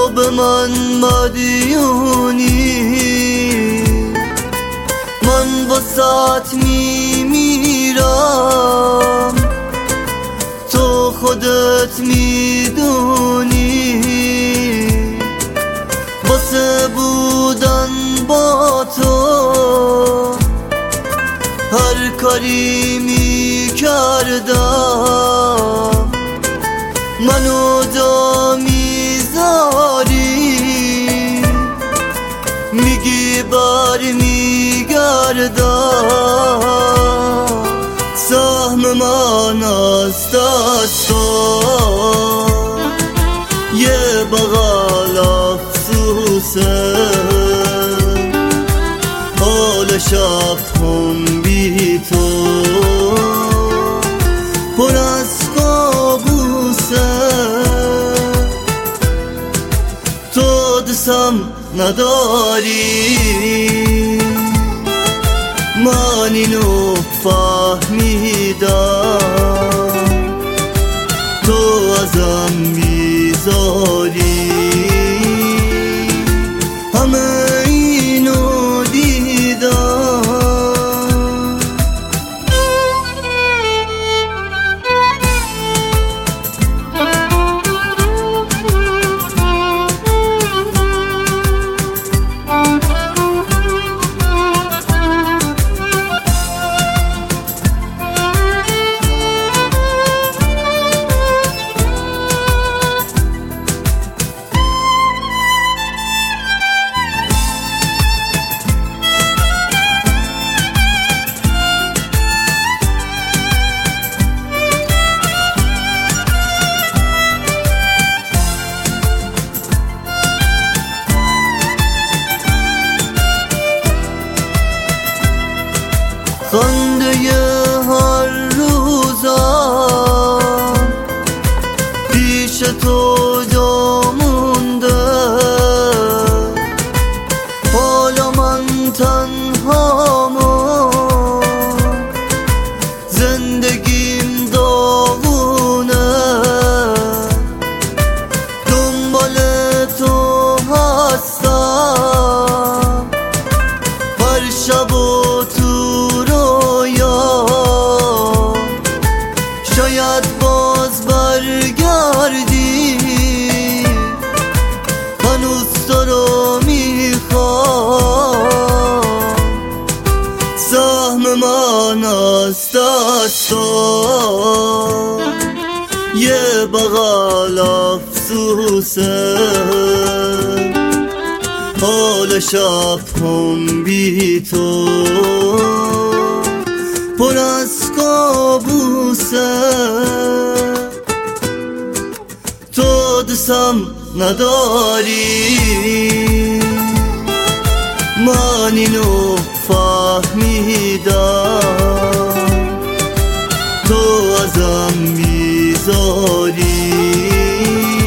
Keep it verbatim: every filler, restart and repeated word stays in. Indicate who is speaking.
Speaker 1: به من مدیونی، من واسات میمیرم، تو خودت میدونی. واسه بودن با تو هر کاری میکردم، منو جا میذاری، میگی بر میگردم. سهم من از دست یه بغل افسوسه، حال شب هم بی تو پر از قابوسه. تو دستم نداری، من اینو فهمیدم، تو ازم بیزاری، همه اینو دیدم. خنده هر روزم پیش تو جا مونده، حالا من تنهامم، زندگیم داغونه، دنبال تو هستم هر شب و تو شاید باز برگردی، هنوز تو رو میخوام. سهم من از دستم یه بغل افسوسه، حال شب هم بی تو پر از قابوسه. تو دستم نداری، من اینو فهمیدم، تو ازم بیزاری،